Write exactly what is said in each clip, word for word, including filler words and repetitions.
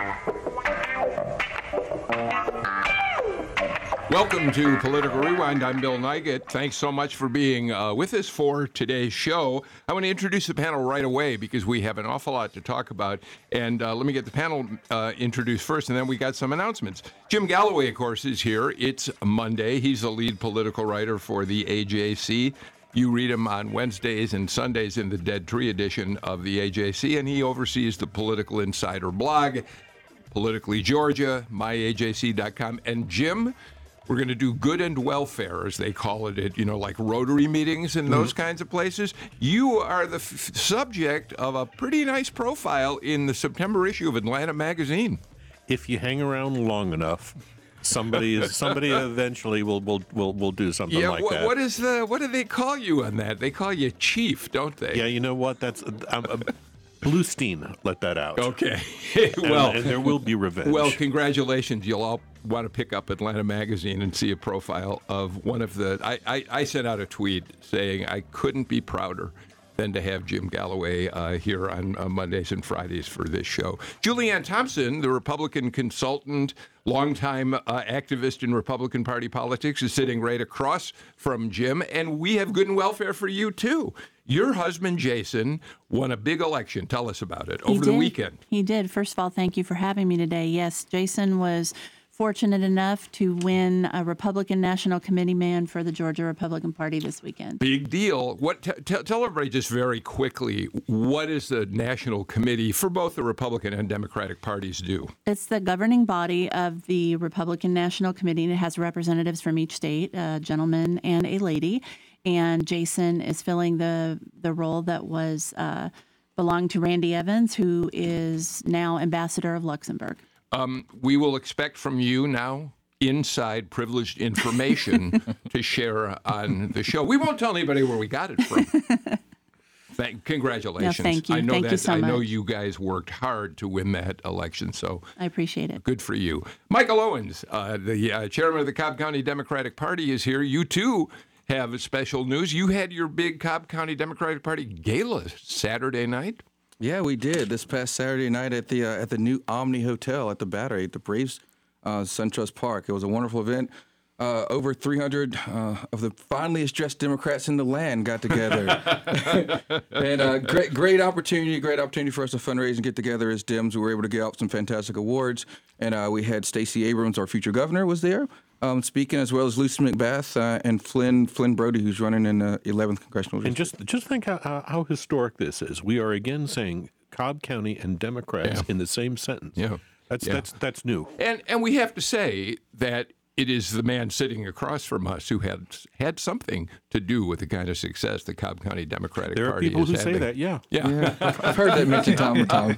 Welcome to Political Rewind. I'm Bill Nigut. Thanks so much for being uh, with us for today's show. I want to introduce the panel right away because we have an awful lot to talk about. And uh, let me get the panel uh, introduced first, and then we got some announcements. Jim Galloway, of course, is here. It's Monday. He's the lead political writer for the A J C. You read him on Wednesdays and Sundays in the Dead Tree edition of the A J C, and he oversees the Political Insider blog, Politically Georgia, my A J C dot com. And Jim, we're going to do good and welfare, as they call it, at, you know, like Rotary meetings and those mm-hmm. kinds of places. You are the f- subject of a pretty nice profile in the September issue of Atlanta Magazine. If you hang around long enough, somebody is, somebody eventually will, will will will do something yeah, like wh- that. What is the what do they call you on that? They call you Chief, don't they? Yeah, you know what? That's um, uh, Bluestein let that out. Okay. well, and, and there will be revenge. Well, congratulations. You'll all want to pick up Atlanta Magazine and see a profile of one of the... I, I, I sent out a tweet saying I couldn't be prouder than to have Jim Galloway uh, here on uh, Mondays and Fridays for this show. Julianne Thompson, the Republican consultant, longtime uh, activist in Republican Party politics, is sitting right across from Jim, and we have good and welfare for you, too. Your husband, Jason, won a big election. Tell us about it over the weekend. He did. First of all, thank you for having me today. Yes, Jason was fortunate enough to win a Republican National Committee man for the Georgia Republican Party this weekend. Big deal. What? T- t- tell everybody just very quickly, what does the National Committee for both the Republican and Democratic parties do? It's the governing body of the Republican National Committee. It has representatives from each state, a gentleman and a lady. And Jason is filling the, the role that was uh, belonged to Randy Evans, who is now ambassador of Luxembourg. Um, we will expect from you now inside privileged information to share on the show. We won't tell anybody where we got it from. Thank, congratulations. No, thank you. I know thank that, you so I much. know you guys worked hard to win that election, so I appreciate it. Good for you. Michael Owens, uh, the uh, chairman of the Cobb County Democratic Party, is here. You too have special news. You had your big Cobb County Democratic Party gala Saturday night. Yeah, we did this past Saturday night at the uh, at the new Omni Hotel at the Battery at the Braves uh, SunTrust Park. It was a wonderful event. Uh, over three hundred uh, of the fineliest dressed Democrats in the land got together, and uh, great great opportunity, great opportunity for us to fundraise and get together as Dems. We were able to give out some fantastic awards, and uh, we had Stacey Abrams, our future governor, was there. Um, speaking, as well as Lucy McBath uh, and Flynn Flynn Brody, who's running in the eleventh congressional district. And just just think how, how, how historic this is. We are again saying Cobb County and Democrats yeah. in the same sentence. Yeah, that's yeah. that's that's new. And and we have to say that it is the man sitting across from us who had had something to do with the kind of success the Cobb County Democratic there Party are people is who having. say that. Yeah, yeah. yeah I've, I've heard that mentioned time and time.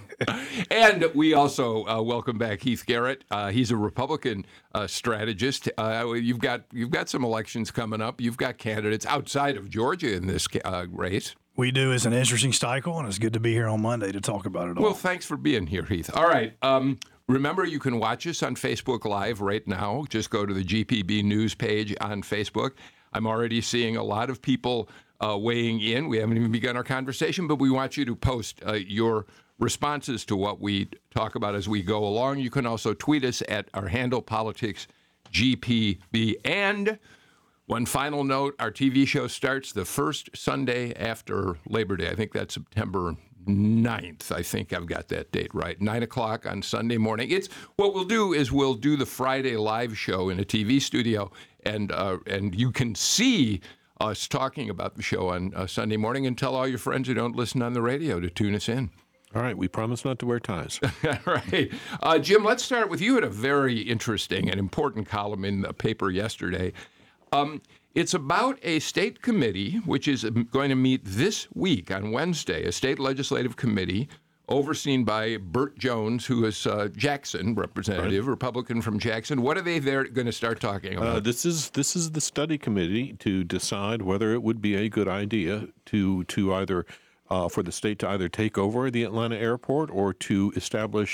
And we also uh, welcome back Heath Garrett. Uh, he's a Republican uh, strategist. Uh, you've got you've got some elections coming up. You've got candidates outside of Georgia in this uh, race. We do. It's an interesting cycle, and it's good to be here on Monday to talk about it all. Well, thanks for being here, Heath. All right. Um, remember, you can watch us on Facebook Live right now. Just go to the G P B News page on Facebook. I'm already seeing a lot of people uh, weighing in. We haven't even begun our conversation, but we want you to post uh, your responses to what we talk about as we go along. You can also tweet us at our handle, Politics G P B. And one final note, our T V show starts the first Sunday after Labor Day. I think that's September ninth. I think I've got that date right. nine o'clock on Sunday morning. It's what we'll do is we'll do the Friday live show in a T V studio, and uh, and you can see us talking about the show on uh, Sunday morning, and tell all your friends who don't listen on the radio to tune us in. All right, we promise not to wear ties. All right. Uh, Jim, let's start with you. Had a very interesting and important column in the paper yesterday. Um, it's about a state committee, which is going to meet this week on Wednesday, a state legislative committee overseen by Burt Jones, who is uh, Jackson representative, right. Republican from Jackson. What are they there going to start talking about? Uh, this is this is the study committee to decide whether it would be a good idea to to either uh, for the state to either take over the Atlanta airport or to establish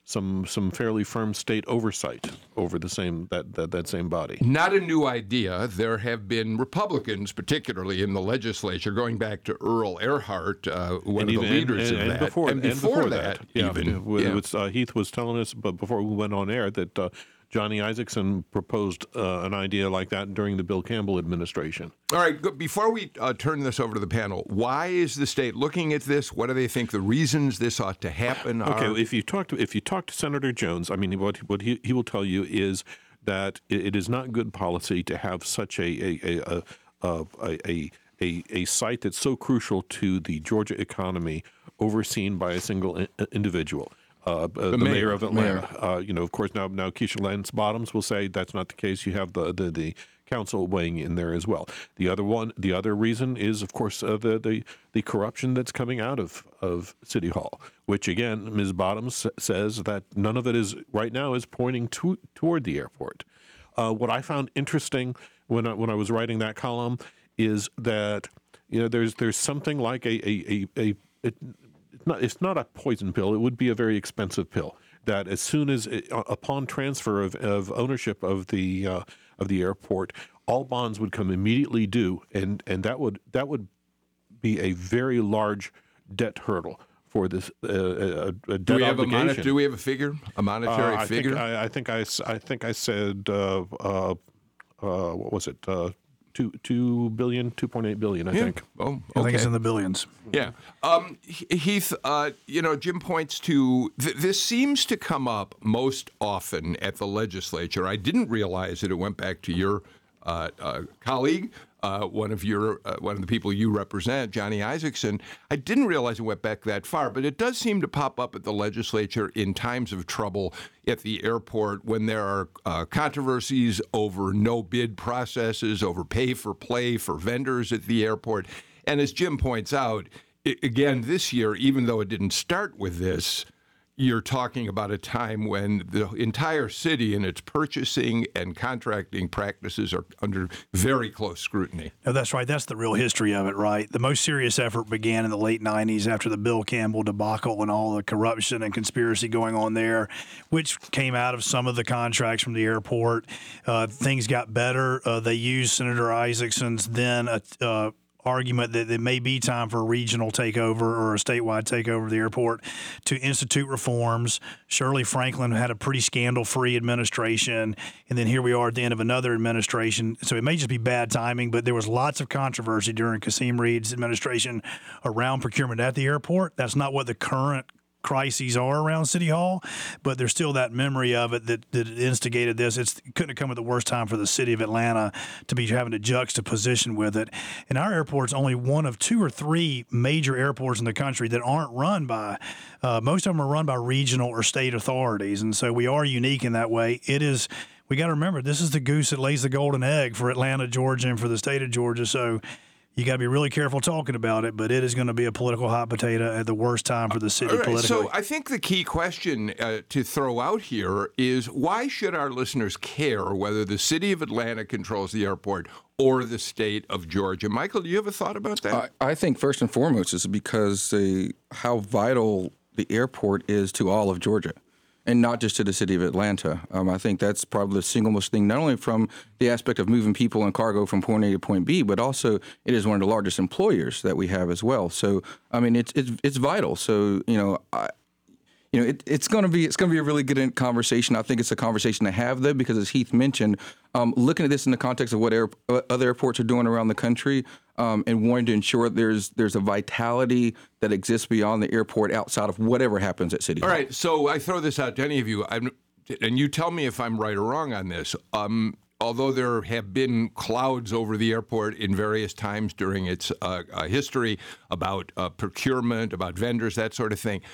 some some fairly firm state oversight over the same that, that that same body. Not a new idea. There have been Republicans, particularly in the legislature, going back to Earl Earhart, uh, one And of the even- leaders and, of and that, before, and before that, yeah, even. it was- yeah. it was, uh, Heath was telling us, but before we went on air, that uh, Johnny Isaacson proposed uh, an idea like that during the Bill Campbell administration. All right, go- before we uh, turn this over to the panel, why is the state looking at this? What do they think the reasons this ought to happen are? Okay, if you talk to if you talk to Senator Jones, I mean, what what he, he will tell you is that it, it is not good policy to have such a a a a, a, a, a, a site that's so crucial to the Georgia economy overseen by a single in, individual. Uh, uh, the, mayor. mayor of Atlanta. Uh, you know, of course, now now Keisha Lance Bottoms will say that's not the case. You have the the, the council weighing in there as well. The other one, the other reason is, of course, uh, the, the the corruption that's coming out of, of City Hall, which again, Miz Bottoms says that none of it is right now is pointing to, toward the airport. Uh, what I found interesting when I, when I was writing that column is that you know there's there's something like a a a, a it, it's not it's not a poison pill. It would be a very expensive pill. That as soon as it, upon transfer of, of ownership of the uh, of the airport, all bonds would come immediately due, and, and that would that would be a very large debt hurdle for this uh, a, a debt do we have obligation. a moni- do we have a figure, a monetary uh, I figure? Think, I, I think I, s- I think I said uh, uh, uh, what was it? Uh, two two billion, two point eight billion. I yeah. think. Oh, okay. I think it's in the billions. Yeah. Um, Heath, uh, you know, Jim points to th- this seems to come up most often at the legislature. I didn't realize that it went back to your uh, uh, colleague, uh, one of your uh, one of the people you represent, Johnny Isaacson. I didn't realize it went back that far, but it does seem to pop up at the legislature in times of trouble at the airport when there are uh, controversies over no bid processes, over pay for play for vendors at the airport. And as Jim points out, I- again, this year, even though it didn't start with this, you're talking about a time when the entire city and its purchasing and contracting practices are under very close scrutiny. No, that's right. That's the real history of it, right? The most serious effort began in the late nineties after the Bill Campbell debacle and all the corruption and conspiracy going on there, which came out of some of the contracts from the airport. Uh, things got better. Uh, they used Senator Isaacson's then uh, uh, argument that it may be time for a regional takeover or a statewide takeover of the airport to institute reforms. Shirley Franklin had a pretty scandal-free administration, and then here we are at the end of another administration. So it may just be bad timing, but there was lots of controversy during Kasim Reed's administration around procurement at the airport. That's not what the current crises are around City Hall, but there's still that memory of it that, that instigated this. It's, it couldn't have come at the worst time for the city of Atlanta to be having a juxtaposition with it. And our airport's only one of two or three major airports in the country that aren't run by, uh, most of them are run by regional or state authorities. And so we are unique in that way. It is, we got to remember, this is the goose that lays the golden egg for Atlanta, Georgia, and for the state of Georgia. So you got to be really careful talking about it, but it is going to be a political hot potato at the worst time for the city All right, politically. so I think the key question uh, to throw out here is why should our listeners care whether the city of Atlanta controls the airport or the state of Georgia? Michael, do you have a thought about that? I, I think first and foremost is because the, how vital the airport is to all of Georgia, and not just to the city of Atlanta. Um, I think that's probably the single most thing, not only from the aspect of moving people and cargo from point A to point B, but also it is one of the largest employers that we have as well. So, I mean, it's it's, it's vital. So, you know, I, you know, it, it's going to be it's going to be a really good conversation. I think it's a conversation to have, though, because as Heath mentioned, um, looking at this in the context of what air, uh, other airports are doing around the country, um, and wanting to ensure there's there's a vitality that exists beyond the airport outside of whatever happens at City Hall. All right, so I throw this out to any of you, I'm, and you tell me if I'm right or wrong on this. Um, although there have been clouds over the airport in various times during its uh, uh, history about uh, procurement, about vendors, that sort of thing,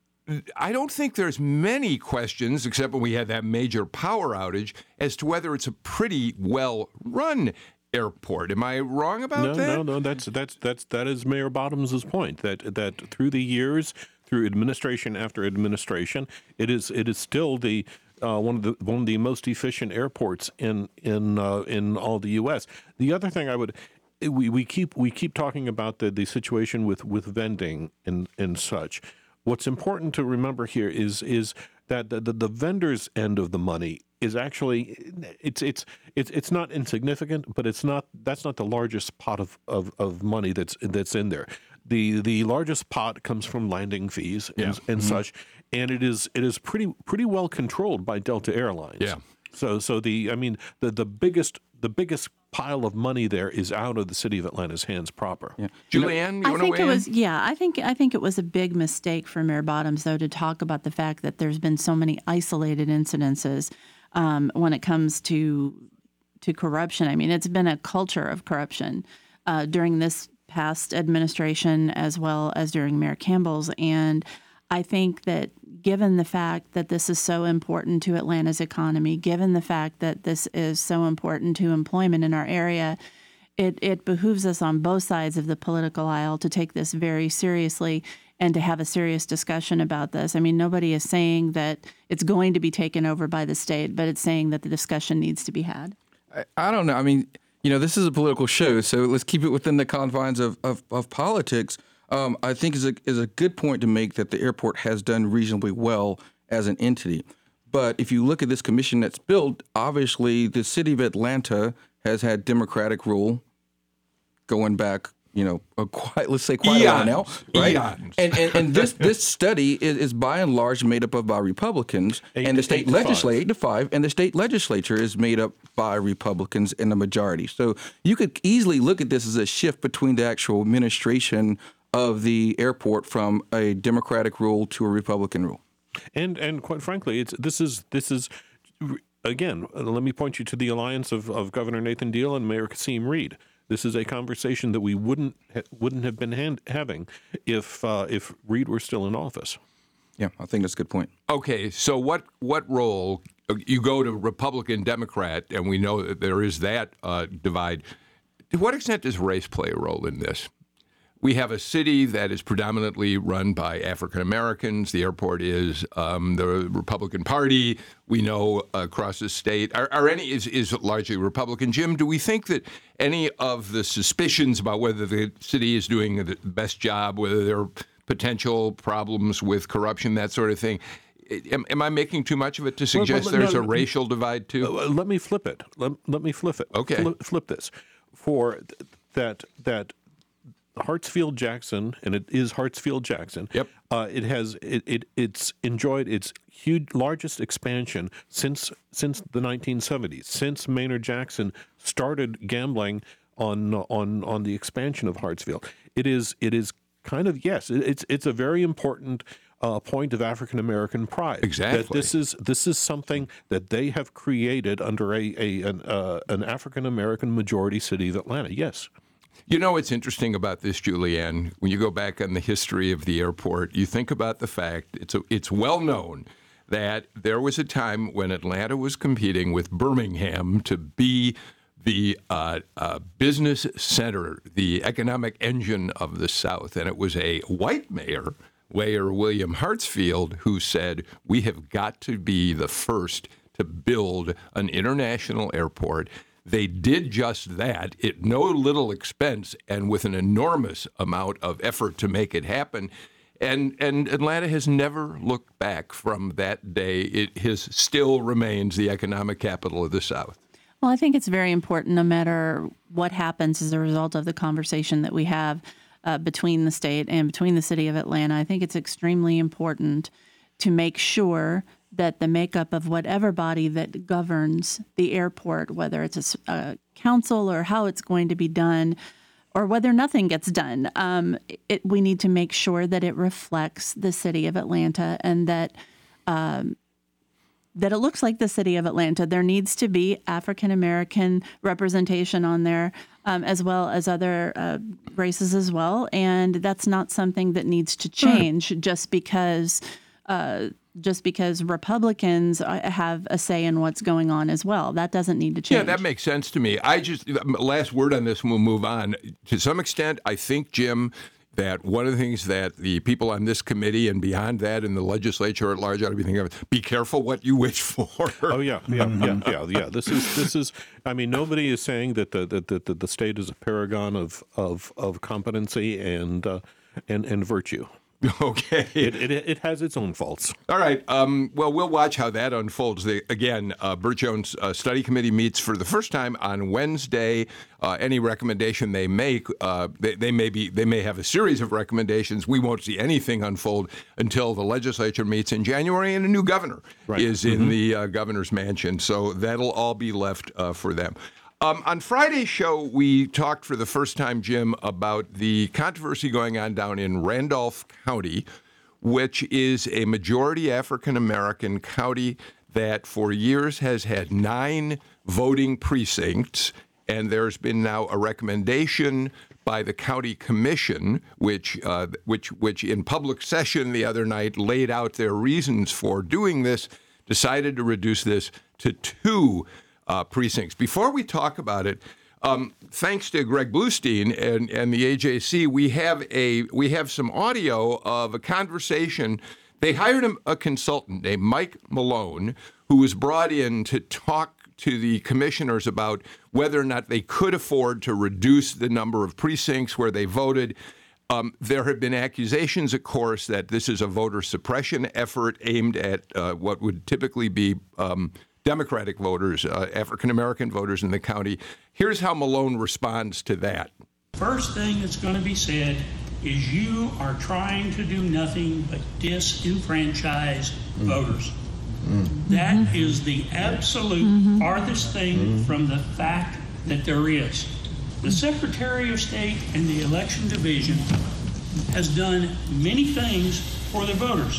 I don't think there's many questions, except when we had that major power outage, as to whether it's a pretty well-run airport. Am I wrong about No, that? no, no. That's that's that's that is Mayor Bottoms's point. That that through the years, through administration after administration, it is it is still the uh, one of the one of the most efficient airports in in uh, in all the U S. The other thing I would. We, we keep we keep talking about the, the situation with, with vending and, and such. What's important to remember here is is that the, the, the vendors' end of the money is actually it's it's it's it's not insignificant, but it's not that's not the largest pot of, of, of money that's that's in there. The the largest pot comes from landing fees and, Yeah. and Mm-hmm. such, and it is it is pretty pretty well controlled by Delta Airlines. Yeah. So so the I mean the, the biggest the biggest pile of money there is out of the city of Atlanta's hands proper. Yeah. Julianne, you I want to think weigh it in? was yeah. I think I think it was a big mistake for Mayor Bottoms though to talk about the fact that there's been so many isolated incidences um, when it comes to to corruption. I mean, it's been a culture of corruption uh, during this past administration as well as during Mayor Campbell's, and I think that given the fact that this is so important to Atlanta's economy, given the fact that this is so important to employment in our area, it, it behooves us on both sides of the political aisle to take this very seriously and to have a serious discussion about this. I mean, nobody is saying that it's going to be taken over by the state, but it's saying that the discussion needs to be had. I, I don't know. I mean, you know, this is a political show, so let's keep it within the confines of, of, of politics. Um, I think is a is a good point to make that the airport has done reasonably well as an entity. But if you look at this commission that's built, obviously the city of Atlanta has had Democratic rule going back, you know, a quite let's say quite a while now, right? Eons. And, and and this this study is, is by and large made up of by Republicans, Eight and to- the state eight to five. legislature eight to five, and the state legislature is made up by Republicans in the majority. So you could easily look at this as a shift between the actual administration of the airport from a Democratic rule to a Republican rule. And and quite frankly, it's this is this is again. uh, Let me point you to the alliance of, of Governor Nathan Deal and Mayor Kasim Reed. This is a conversation that we wouldn't ha- wouldn't have been hand- having if uh, if Reed were still in office. Yeah, I think that's a good point. Okay, so what what role you go to Republican Democrat, and we know that there is that uh, divide. To what extent does race play a role in this? We have a city that is predominantly run by African Americans. The airport is um, the Republican Party. We know across the state are, are any is, is largely Republican. Jim, do we think that any of the suspicions about whether the city is doing the best job, whether there are potential problems with corruption, that sort of thing, am, am I making too much of it to suggest well, no, there's a no, racial divide too? Uh, let me flip it. Let, let me flip it. Okay. Flip, flip this. For th- that that Hartsfield Jackson, and it is Hartsfield Jackson. Yep. Uh, it has it, it it's enjoyed its huge largest expansion since since the nineteen seventies. Since Maynard Jackson started gambling on on on the expansion of Hartsfield, it is it is kind of yes, it, it's it's a very important uh, point of African American pride. Exactly. That this is this is something that they have created under a, a an uh, an African American majority city of Atlanta. Yes. You know what's interesting about this, Julianne? When you go back on the history of the airport, you think about the fact it's a, it's well known that there was a time when Atlanta was competing with Birmingham to be the uh, uh, business center, the economic engine of the South, and it was a white mayor, Mayor William Hartsfield, who said, "We have got to be the first to build an international airport." They did just that at no little expense and with an enormous amount of effort to make it happen. And and Atlanta has never looked back from that day. It has still remains the economic capital of the South. Well, I think it's very important no matter what happens as a result of the conversation that we have uh, between the state and between the city of Atlanta. I think it's extremely important to make sure that the makeup of whatever body that governs the airport, whether it's a, a council or how it's going to be done, or whether nothing gets done, um, it, we need to make sure that it reflects the city of Atlanta and that um, that it looks like the city of Atlanta. There needs to be African American representation on there, um, as well as other uh, races as well, and that's not something that needs to change mm. just because. Uh, just because Republicans have a say in what's going on as well. That doesn't need to change. Yeah, that makes sense to me. I just, last word on this, and we'll move on. To some extent, I think, Jim, that one of the things that the people on this committee and beyond that in the legislature at large ought to be thinking of, be careful what you wish for. Oh, yeah, yeah, yeah, yeah, yeah. This is, this is. I mean, nobody is saying that the, that the, the state is a paragon of, of, of competency and, uh, and, and virtue. Okay. It, it, it has its own faults. All right. Um, well, we'll watch how that unfolds. They, again, uh, Burt Jones uh, Study Committee meets for the first time on Wednesday. Uh, any recommendation they make, uh, they, they may be they may have a series of recommendations. We won't see anything unfold until the legislature meets in January and a new governor Right. is in Mm-hmm. the uh, governor's mansion. So that'll all be left uh, for them. Um, on Friday's show, we talked for the first time, Jim, about the controversy going on down in Randolph County, which is a majority African-American county that for years has had nine voting precincts. And there's been now a recommendation by the county commission, which, uh, which, which in public session the other night laid out their reasons for doing this, decided to reduce this to two Uh, precincts. Before we talk about it, um, thanks to Greg Bluestein and, and the A J C, we have a we have some audio of a conversation. They hired a, a consultant named Mike Malone, who was brought in to talk to the commissioners about whether or not they could afford to reduce the number of precincts where they voted. Um, there have been accusations, of course, that this is a voter suppression effort aimed at uh, what would typically be um, Democratic voters, uh, African-American voters in the county. Here's how Malone responds to that. First thing that's going to be said is you are trying to do nothing but disenfranchise mm. voters. Mm. That is the absolute mm-hmm. farthest thing mm-hmm. from the fact that there is. The Secretary of State and the Election Division has done many things for the voters.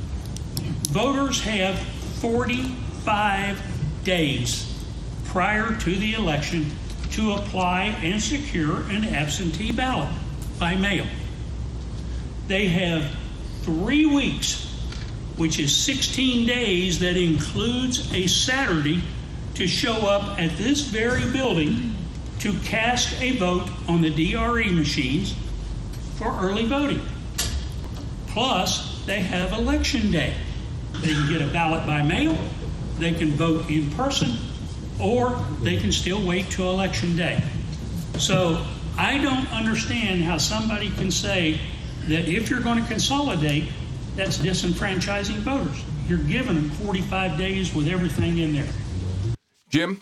Voters have forty-five days prior to the election to apply and secure an absentee ballot by mail. They have three weeks, which is sixteen days, that includes a Saturday, to show up at this very building to cast a vote on the D R E machines for early voting. Plus, they have election day. They can get a ballot by mail, they can vote in person, or they can still wait till election day. So I don't understand how somebody can say that if you're going to consolidate, that's disenfranchising voters. You're giving them forty-five days with everything in there. Jim?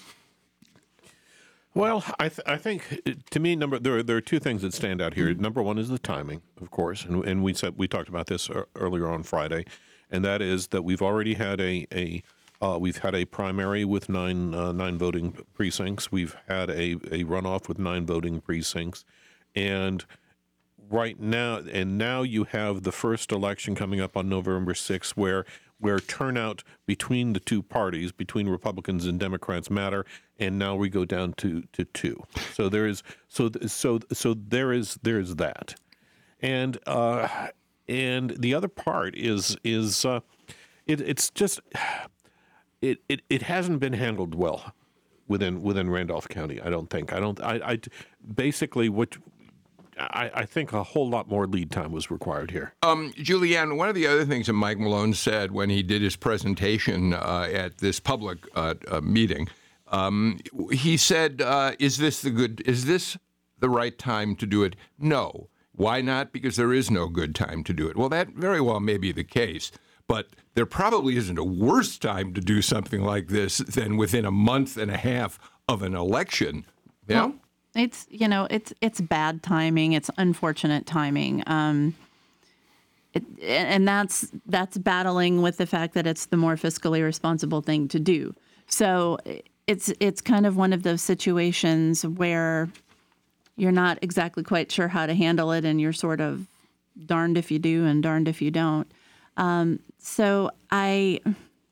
Well, I, th- I think to me, number there are, there are two things that stand out here. Number one is the timing, of course, and, and we said we talked about this earlier on Friday, and that is that we've already had a a uh, we've had a primary with nine uh, nine voting precincts. We've had a, a runoff with nine voting precincts, and right now and now you have the first election coming up on November sixth, where where turnout between the two parties, between Republicans and Democrats, matter, and now we go down to, to two. So there is so so so there is there is that, and uh, and the other part is is uh, it, it's just it, it it hasn't been handled well within within Randolph County. I don't think I don't I, I basically what. I, I think a whole lot more lead time was required here. Um, Julianne, one of the other things that Mike Malone said when he did his presentation uh, at this public uh, uh, meeting, um, he said, uh, "Is this the good? Is this the right time to do it? No. Why not? Because there is no good time to do it." Well, that very well may be the case, but there probably isn't a worse time to do something like this than within a month and a half of an election. Yeah. Well, It's, you know, it's it's bad timing. It's unfortunate timing. Um, it, and that's that's battling with the fact that it's the more fiscally responsible thing to do. So it's it's kind of one of those situations where you're not exactly quite sure how to handle it, and you're sort of darned if you do and darned if you don't. Um, so I...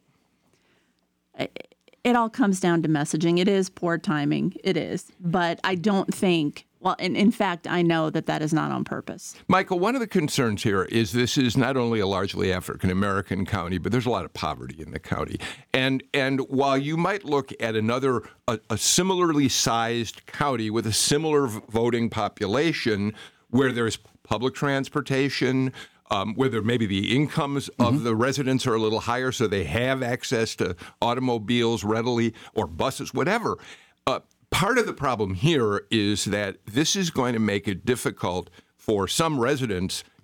I It all comes down to messaging. It is poor timing. It is. But I don't think, well, and in fact, I know that that is not on purpose. Michael, one of the concerns here is this is not only a largely African-American county, but there's a lot of poverty in the county. And and while you might look at another, a, a similarly sized county with a similar voting population where there's public transportation, Um, whether maybe the incomes of mm-hmm. the residents are a little higher so they have access to automobiles readily or buses, whatever. Uh, part of the problem here is that this is going to make it difficult for some residents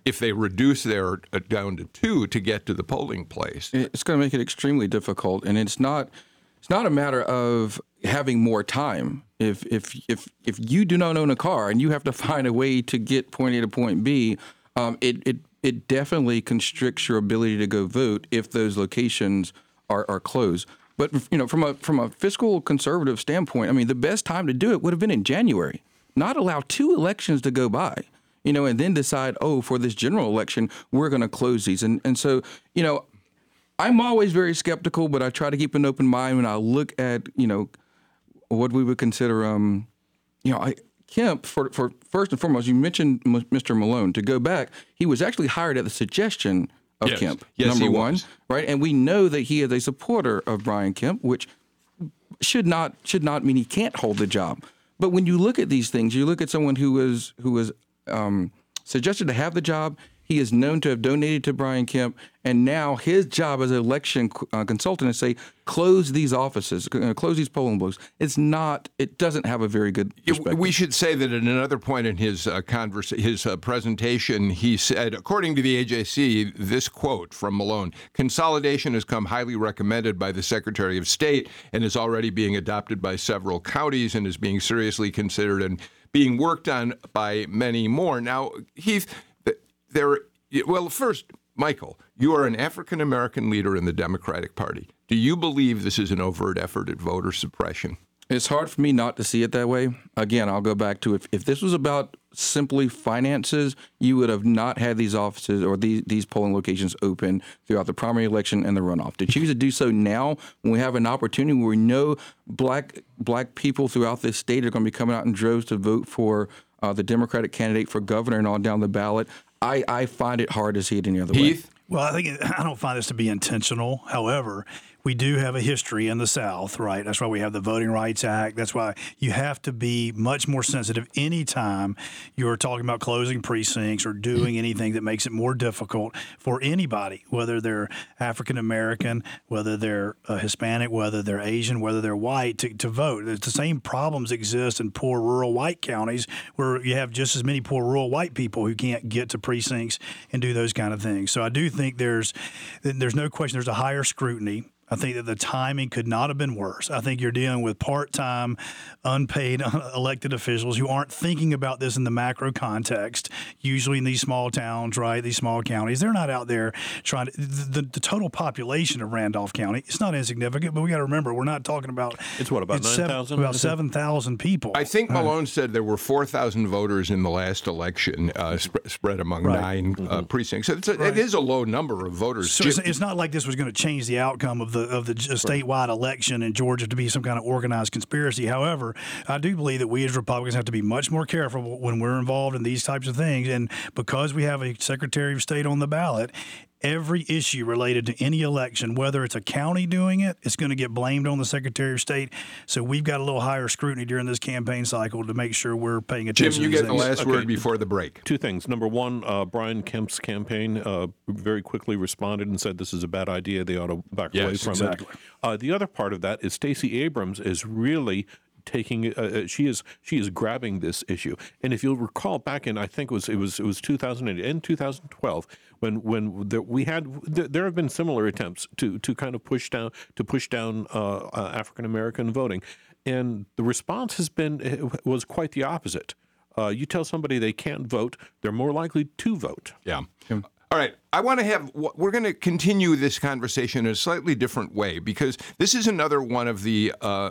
if they reduce their uh, down to two to get to the polling place. It's going to make it extremely difficult, and it's not it's not a matter of having more time. If if if if you do not own a car and you have to find a way to get point A to point B, um, it it it definitely constricts your ability to go vote if those locations are, are closed. But you know, from a from a fiscal conservative standpoint, I mean, the best time to do it would have been in January. Not allow two elections to go by, you know, and then decide, oh, for this general election, we're going to close these. And and so, you know, I'm always very skeptical, but I try to keep an open mind when I look at, you know, what we would consider, um, you know, I, Kemp, for, for first and foremost, you mentioned Mister Malone. To go back, he was actually hired at the suggestion of yes. Kemp, yes, number he one, was. right? And we know that he is a supporter of Brian Kemp, which should not should not mean he can't hold the job. But when you look at these things, you look at someone who was who was um, suggested to have the job. He is known to have donated to Brian Kemp, and now his job as an election uh, consultant is say close these offices, uh, close these polling booths. It's not. It doesn't have a very good perspective. We should say that at another point in his uh, converse, his uh, presentation, he said, according to the A J C, this quote from Malone: "Consolidation has come highly recommended by the Secretary of State and is already being adopted by several counties and is being seriously considered and being worked on by many more." Now, Heath. There, well, first, Michael, you are an African-American leader in the Democratic Party. Do you believe this is an overt effort at voter suppression? It's hard for me not to see it that way. Again, I'll go back to if, if this was about simply finances, you would have not had these offices or these, these polling locations open throughout the primary election and the runoff. To choose to do so now when we have an opportunity where we know black black people throughout this state are going to be coming out in droves to vote for uh, the Democratic candidate for governor and on down the ballot, I, I find it hard to see it any other Heath? way. Well, I think it, I don't find this to be intentional. However, we do have a history in the South, right? That's why we have the Voting Rights Act. That's why you have to be much more sensitive anytime you're talking about closing precincts or doing anything that makes it more difficult for anybody, whether they're African American, whether they're uh, Hispanic, whether they're Asian, whether they're white, to, to vote. The same problems exist in poor rural white counties where you have just as many poor rural white people who can't get to precincts and do those kind of things. So I do think there's there's no question there's a higher scrutiny. I think that the timing could not have been worse. I think you're dealing with part-time, unpaid elected officials who aren't thinking about this in the macro context. Usually in these small towns, right, these small counties, they're not out there trying to – the, the total population of Randolph County, it's not insignificant, but we got to remember we're not talking about – It's what, about nine thousand? About seven thousand people. I think Malone uh, said there were four thousand voters in the last election uh, sp- spread among right. nine uh, mm-hmm. precincts. So it's a, right. it is a low number of voters. So it's, it's not like this was going to change the outcome of the of the statewide election in Georgia to be some kind of organized conspiracy. However, I do believe that we as Republicans have to be much more careful when we're involved in these types of things. And because we have a Secretary of State on the ballot, every issue related to any election, whether it's a county doing it, it's going to get blamed on the Secretary of State. So we've got a little higher scrutiny during this campaign cycle to make sure we're paying attention. Jim, you to get the things. last Okay. word before the break. Two things. Number one, uh, Brian Kemp's campaign uh, very quickly responded and said this is a bad idea. They ought to back Yes, away from exactly. it. Uh, the other part of that is Stacey Abrams is really taking uh, she is she is grabbing this issue. And if you'll recall back in I think it was it was it was two thousand eight and two thousand twelve when when there, we had there, there have been similar attempts to to kind of push down to push down uh, uh, African American voting, and the response has been was quite the opposite. Uh, you tell somebody they can't vote, they're more likely to vote. Yeah. All right. I want to have, we're going to continue this conversation in a slightly different way because this is another one of the uh,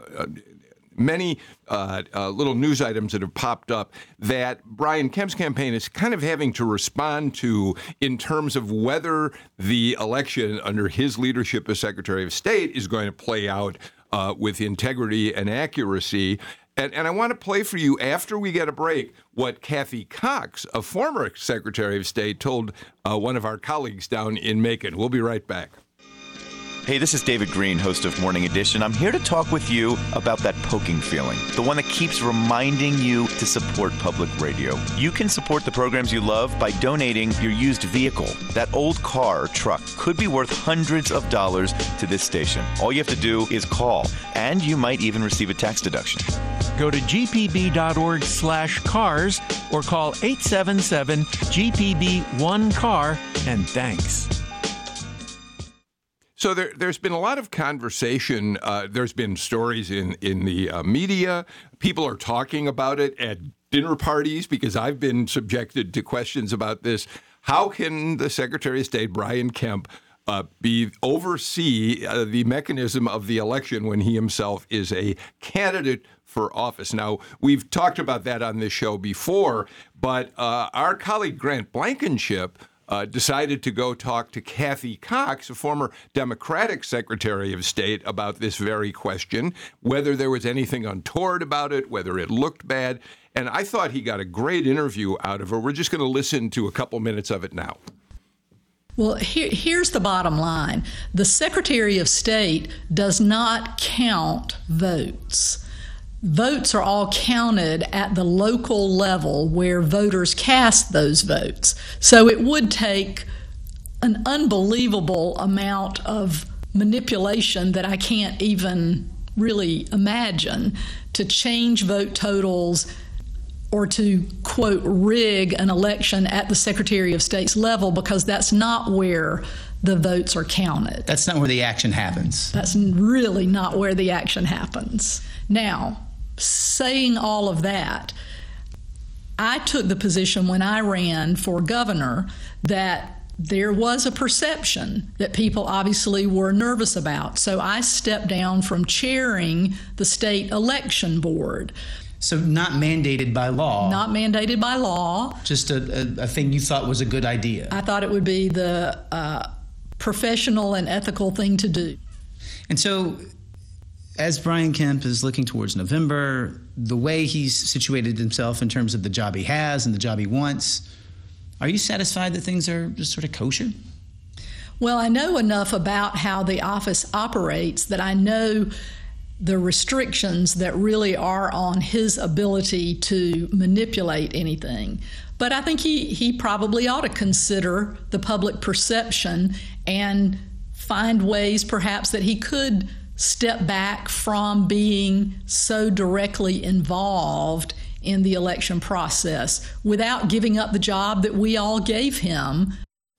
many uh, uh, little news items that have popped up that Brian Kemp's campaign is kind of having to respond to in terms of whether the election under his leadership as Secretary of State is going to play out uh, with integrity and accuracy. And, and I want to play for you, after we get a break, what Kathy Cox, a former Secretary of State, told uh, one of our colleagues down in Macon. We'll be right back. Hey, this is David Green, host of Morning Edition. I'm here to talk with you about that poking feeling, the one that keeps reminding you to support public radio. You can support the programs you love by donating your used vehicle. That old car or truck could be worth hundreds of dollars to this station. All you have to do is call, and you might even receive a tax deduction. Go to g p b dot org slash cars or call eight seven seven G P B one car, and thanks. So there, there's been a lot of conversation. Uh, there's been stories in, in the uh, media. People are talking about it at dinner parties because I've been subjected to questions about this. How can the Secretary of State, Brian Kemp, uh, be oversee uh, the mechanism of the election when he himself is a candidate for office? Now, we've talked about that on this show before, but uh, our colleague Grant Blankenship Uh, decided to go talk to Kathy Cox, a former Democratic Secretary of State, about this very question, whether there was anything untoward about it, whether it looked bad. And I thought he got a great interview out of her. We're just going to listen to a couple minutes of it now. Well, here, here's the bottom line. The Secretary of State does not count votes. Votes are all counted at the local level where voters cast those votes. So it would take an unbelievable amount of manipulation that I can't even really imagine to change vote totals or to, quote, rig an election at the Secretary of State's level, because that's not where the votes are counted. That's not where the action happens. That's really not where the action happens. Now, saying all of that, I took the position when I ran for governor that there was a perception that people obviously were nervous about. So I stepped down from chairing the state election board. So not mandated by law. Not mandated by law. Just a, a, a thing you thought was a good idea. I thought it would be the uh, professional and ethical thing to do. And so, as Brian Kemp is looking towards November, the way he's situated himself in terms of the job he has and the job he wants, are you satisfied that things are just sort of kosher? Well, I know enough about how the office operates that I know the restrictions that really are on his ability to manipulate anything. But I think he, he probably ought to consider the public perception and find ways perhaps that he could step back from being so directly involved in the election process without giving up the job that we all gave him.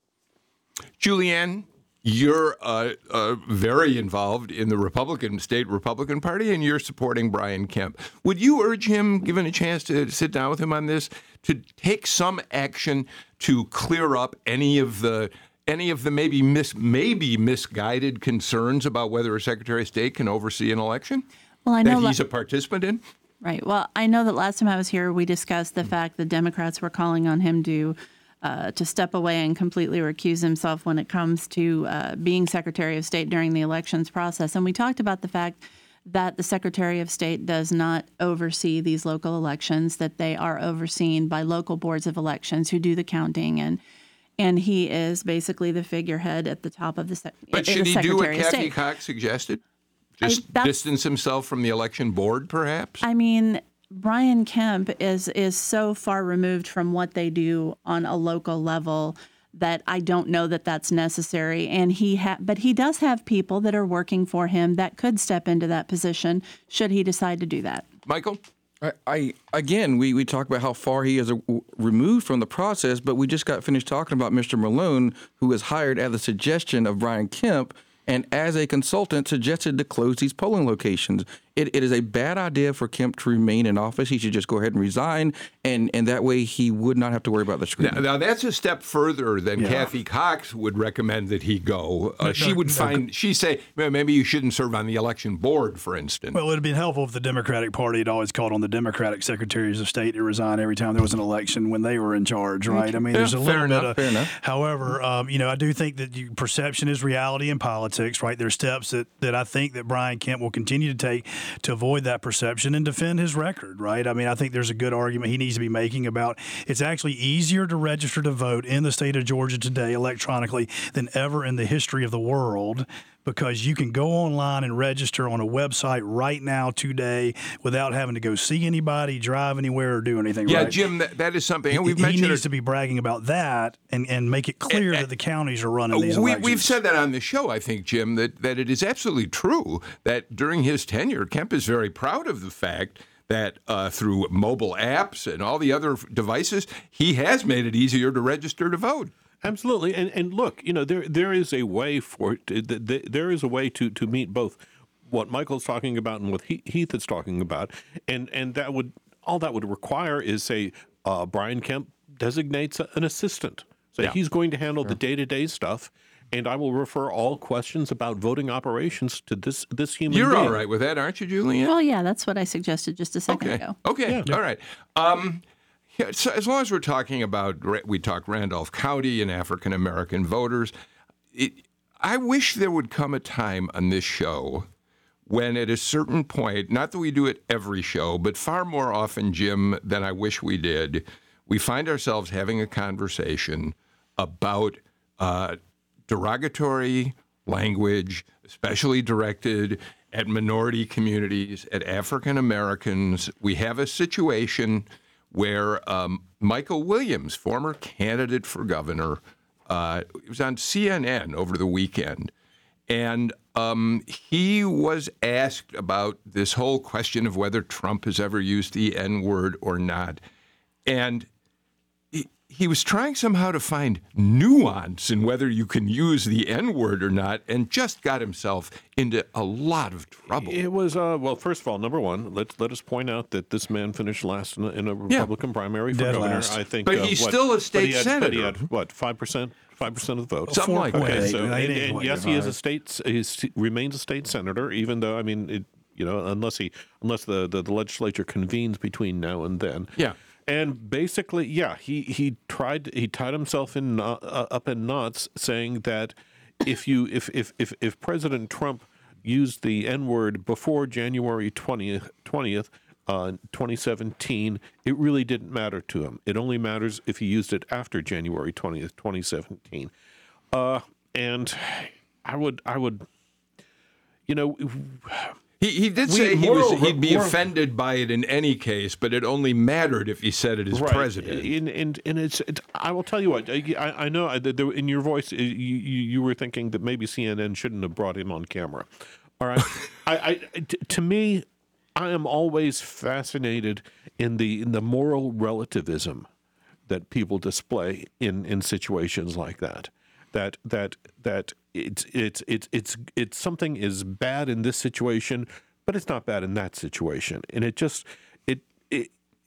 Julianne, you're uh, uh, very involved in the Republican state Republican Party, and you're supporting Brian Kemp. Would you urge him, given a chance to sit down with him on this, to take some action to clear up any of the any of the maybe mis, maybe misguided concerns about whether a Secretary of State can oversee an election well, I know that he's la- a participant in? Right. Well, I know that last time I was here, we discussed the fact that Democrats were calling on him to uh, to step away and completely recuse himself when it comes to uh, being Secretary of State during the elections process. And we talked about the fact that the Secretary of State does not oversee these local elections, that they are overseen by local boards of elections who do the counting, and and he is basically the figurehead at the top of the, se- But the should he Secretary do what of Kathy State. Cox suggested? Just I, distance himself from the election board, perhaps? I mean, Brian Kemp is is so far removed from what they do on a local level that I don't know that that's necessary. And he ha- but he does have people that are working for him that could step into that position should he decide to do that. Michael? I, I again, we, we talk about how far he is a, removed from the process, but we just got finished talking about Mister Malone, who was hired at the suggestion of Brian Kemp, and as a consultant suggested to close these polling locations. It, it is a bad idea for Kemp to remain in office. He should just go ahead and resign, and, and that way he would not have to worry about the scrutiny. Now, now that's a step further than Yeah. Kathy Cox would recommend that he go. Uh, No, she no, would no. find, she'd say, "Well, maybe you shouldn't serve on the election board, for instance." Well, it would be helpful if the Democratic Party had always called on the Democratic secretaries of state to resign every time there was an election when they were in charge, right? I mean, Yeah, there's a fair little enough, bit of. fair enough. However, um, you know, I do think that you, perception is reality in politics, right? There's steps that, that I think that Brian Kemp will continue to take to avoid that perception and defend his record, right? I mean, I think there's a good argument he needs to be making about it's actually easier to register to vote in the state of Georgia today electronically than ever in the history of the world because you can go online and register on a website right now today without having to go see anybody, drive anywhere, or do anything. Yeah, right? Jim, that, that is something. He, And we've he mentioned needs it. to be bragging about that and, and make it clear And- that the counties are running these we, elections. we've said that on the show, I think, Jim, that, that it is absolutely true that during his tenure, Kemp is very proud of the fact that uh, through mobile apps and all the other devices, he has made it easier to register to vote. Absolutely, and and look, you know, there there is a way for it. To, there is a way to to meet both what Michael's talking about and what Heath is talking about, and and that would all that would require is say uh, Brian Kemp designates an assistant, so Yeah. he's going to handle the day to day stuff. And I will refer all questions about voting operations to this this human You're being. all right with that, aren't you, Julianne? Well, yeah, that's what I suggested just a second Okay. ago. Okay. All right. Um, yeah, so as long as we're talking about, we talk Randolph County and African American voters, it, I wish there would come a time on this show when at a certain point, not that we do it every show, but far more often, Jim, than I wish we did, we find ourselves having a conversation about uh, derogatory language, especially directed at minority communities, at African Americans. We have a situation where um, Michael Williams, former candidate for governor, uh, it was on C N N over the weekend, and um, he was asked about this whole question of whether Trump has ever used the N-word or not. And he, he was trying somehow to find nuance in whether you can use the N-word or not, and just got himself into a lot of trouble. It was uh, well. First of all, number one, let let us point out that this man finished last in a, in a Republican primary for Dead governor. last. I think, But uh, he's what- still a but state he had, senator. But he had what five percent, five percent of the vote. Something like Okay, that. so They and, didn't and quite yes, he is divide. a state. He remains a state senator, even though I mean, it, you know, unless he unless the, the, the legislature convenes between now and then. Yeah. And basically, yeah, he, he tried he tied himself in kno- uh, up in knots, saying that if you if if if, if President Trump used the N-word before January twentieth twentieth uh, twenty seventeen, it really didn't matter to him. It only matters if he used it after January twentieth, twenty seventeen. Uh, and I would I would, you know. He, he did We- say he moral- was, he'd be moral- offended by it in any case, but it only mattered if he said it as Right. president. And, and, and it's, it's, I will tell you what, I, I know that there, in your voice, you, you, you were thinking that maybe C N N shouldn't have brought him on camera. All right. I, I, t- to me, I am always fascinated in the, in the moral relativism that people display in, in situations like that. That, that, that it's, it's, it's, it's, it's something is bad in this situation, but it's not bad in that situation. And it just, it, it,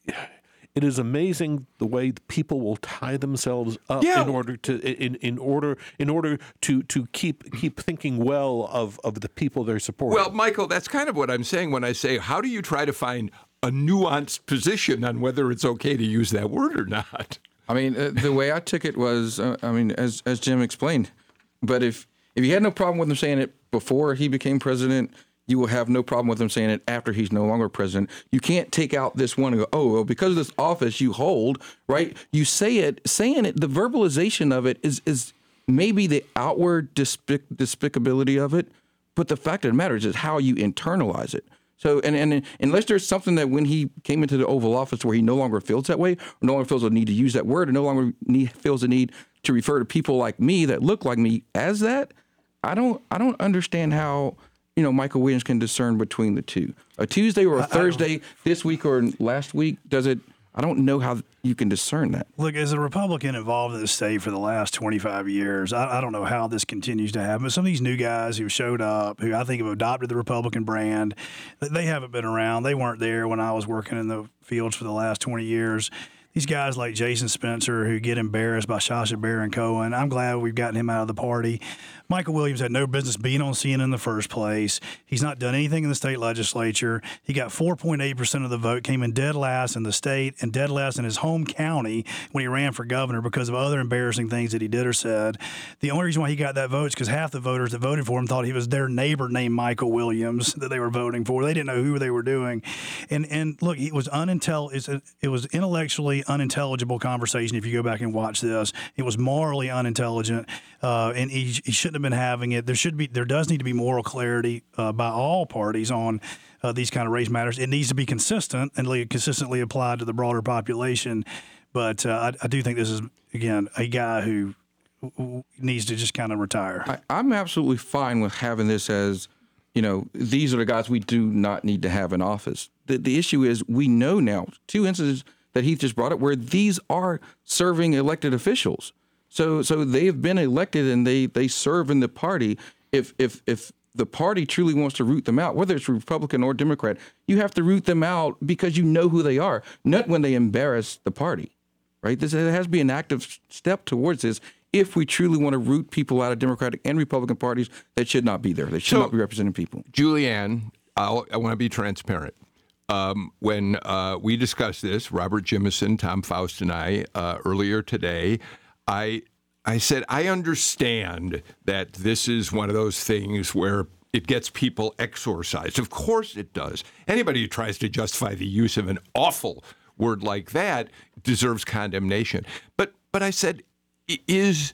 it is amazing the way people will tie themselves up Yeah. in order to in, in order in order to, to keep keep thinking well of, of the people they're supporting. Well, Michael, that's kind of what I'm saying when I say, how do you try to find a nuanced position on whether it's okay to use that word or not? I mean, uh, the way I took it was, uh, I mean, as as Jim explained, but if if you had no problem with him saying it before he became president, you will have no problem with him saying it after he's no longer president. You can't take out this one and go, oh, well, because of this office you hold, right? You say it, saying it, the verbalization of it is is maybe the outward despic- despicability of it, but the fact of the matter is, is how you internalize it. So, and, and unless there's something that when he came into the Oval Office where he no longer feels that way, or no longer feels the need to use that word, or no longer need, feels the need to refer to people like me that look like me as that, I don't, I don't understand how, you know, Michael Williams can discern between the two. A Tuesday or a I- Thursday this week or last week, does it? I don't know how you can discern that. Look, as a Republican involved in the state for the last twenty-five years, I, I don't know how this continues to happen. But some of these new guys who showed up, who I think have adopted the Republican brand, they haven't been around. They weren't there when I was working in the fields for the last twenty years. These guys like Jason Spencer who get embarrassed by Sacha Baron Cohen, I'm glad we've gotten him out of the party. Michael Williams had no business being on C N N in the first place. He's not done anything in the state legislature. He got four point eight percent of the vote, came in dead last in the state and dead last in his home county when he ran for governor because of other embarrassing things that he did or said. The only reason why he got that vote is because half the voters that voted for him thought he was their neighbor named Michael Williams that they were voting for. They didn't know who they were doing. And and look, it was unintel- it was intellectually unintelligible conversation if you go back and watch this. It was morally unintelligent, uh, and he, he shouldn't shouldn't have been having it. There should be, there does need to be moral clarity uh, by all parties on uh, these kind of race matters. It needs to be consistent and le- consistently applied to the broader population. But uh, I, I do think this is, again, a guy who, who needs to just kind of retire. I, I'm absolutely fine with having this as, you know, these are the guys we do not need to have in office. The, the issue is we know now, two instances that Heath just brought up, where these are serving elected officials. So so they have been elected and they they serve in the party. If if if the party truly wants to root them out, whether it's Republican or Democrat, you have to root them out because you know who they are, not when they embarrass the party, right? This it has to be an active step towards this. If we truly want to root people out of Democratic and Republican parties that should not be there, they should so, not be representing people. Julianne, I'll, I want to be transparent. Um, when uh, we discussed this, Robert Jimison, Tom Faust, and I uh, earlier today, I I said I understand that this is one of those things where it gets people exorcised. Of course it does. Anybody who tries to justify the use of an awful word like that deserves condemnation. But but I said. Is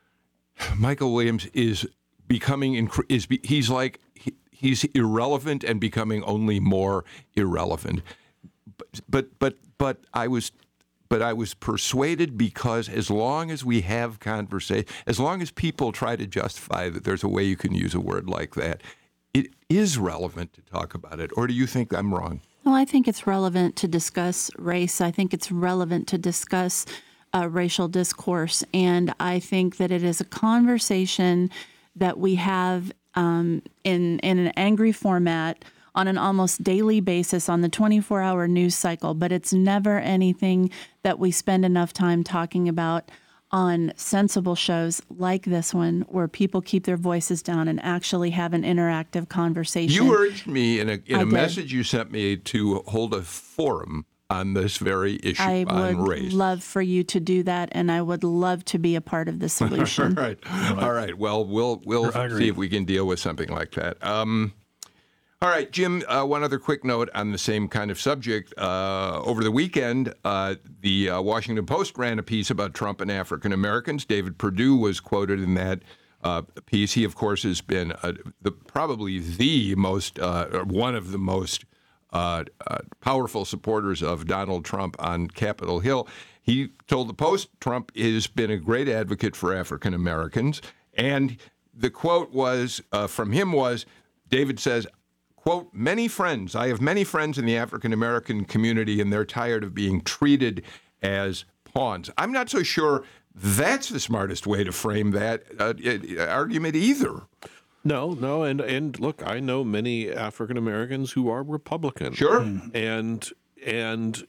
Michael Williams is becoming is he's like he, he's irrelevant and becoming only more irrelevant. But but but but I was but I was persuaded because as long as we have conversation, as long as people try to justify that there's a way you can use a word like that, it is relevant to talk about it. Or do you think I'm wrong? Well, I think it's relevant to discuss race. I think it's relevant to discuss Uh, racial discourse. And I think that it is a conversation that we have um, in, in an angry format on an almost daily basis on the twenty-four hour news cycle, but it's never anything that we spend enough time talking about on sensible shows like this one where people keep their voices down and actually have an interactive conversation. You urged me in a, in I a did. message you sent me to hold a forum on this very issue I on would race. love for you to do that, and I would love to be a part of the solution. All right. All right. Well, we'll we'll see if we can deal with something like that. Um, all right, Jim, uh, one other quick note on the same kind of subject. Uh, over the weekend, uh, the uh, Washington Post ran a piece about Trump and African Americans. David Perdue was quoted in that uh, piece. He, of course, has been uh, the probably the most, uh, or one of the most Uh, uh, powerful supporters of Donald Trump on Capitol Hill. He told the Post Trump has been a great advocate for African Americans. And the quote was uh, from him was, David says, quote, many friends, I have many friends in the African American community and they're tired of being treated as pawns. I'm not so sure that's the smartest way to frame that uh, argument either. No, no, and and look, I know many African Americans who are Republican. Sure, and and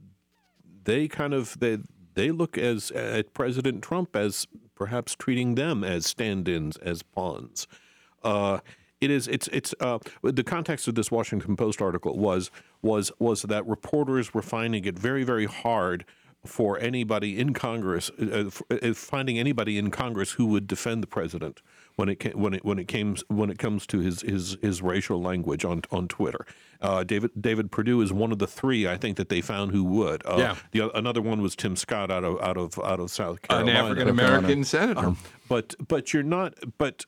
they kind of they they look as at President Trump as perhaps treating them as stand-ins, as pawns. Uh, it is it's it's uh, the context of this Washington Post article was was was that reporters were finding it very very hard for anybody in Congress, uh, uh, finding anybody in Congress who would defend the president when it came, when it when it came when it comes to his his, his racial language on on Twitter. Uh, David David Perdue is one of the three I think that they found who would. Uh, yeah. The another one was Tim Scott out of out of out of South Carolina, an African American senator. Um, but but you're not. But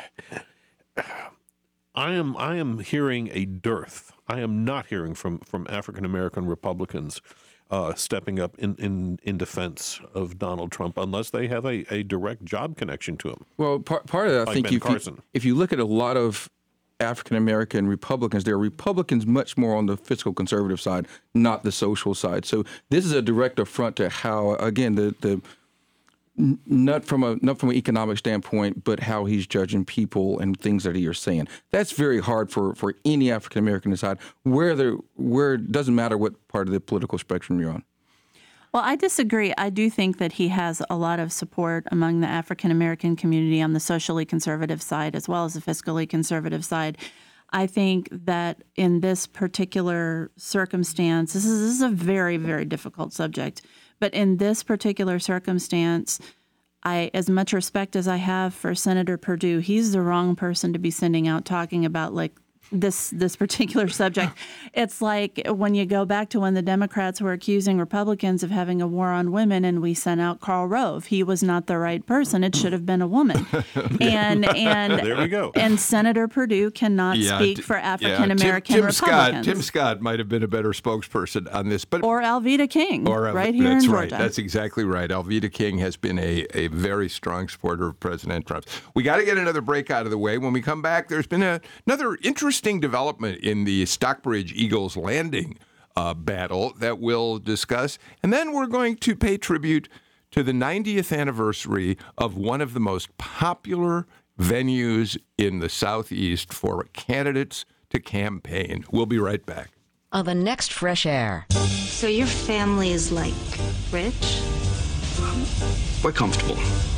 I am I am hearing a dearth. I am not hearing from from African American Republicans Uh, stepping up in, in, in defense of Donald Trump, unless they have a, a direct job connection to him. Well, part, part of that, I like think Ben if Carson. you, if you look at a lot of African-American Republicans, they're Republicans much more on the fiscal conservative side, not the social side. So this is a direct affront to how, again, the, the not from a not from an economic standpoint, but how he's judging people and things that he is saying. That's very hard for, for any African American to decide where the where it doesn't matter what part of the political spectrum you're on. Well, I disagree. I do think that he has a lot of support among the African American community on the socially conservative side as well as the fiscally conservative side. I think that in this particular circumstance, this is, this is a very, very difficult subject. But in this particular circumstance, I, as much respect as I have for Senator Perdue, he's the wrong person to be sending out talking about like this this particular subject. It's like when you go back to when the Democrats were accusing Republicans of having a war on women, and we sent out Karl Rove. He was not the right person. It should have been a woman. and and there we go. And Senator Perdue cannot Yeah, speak t- for yeah, African American Tim, Tim Scott. Republicans. Tim Scott might have been a better spokesperson on this, but or Alveda King, or, uh, right here that's in right. Georgia. That's exactly right. Alveda King has been a, a very strong supporter of President Trump. We got to get another break out of the way. When we come back, there's been a, another interesting development in the Stockbridge Eagles Landing uh, battle that we'll discuss. And then we're going to pay tribute to the ninetieth anniversary of one of the most popular venues in the Southeast for candidates to campaign. We'll be right back. On the next Fresh Air. So your family is like rich? We're comfortable.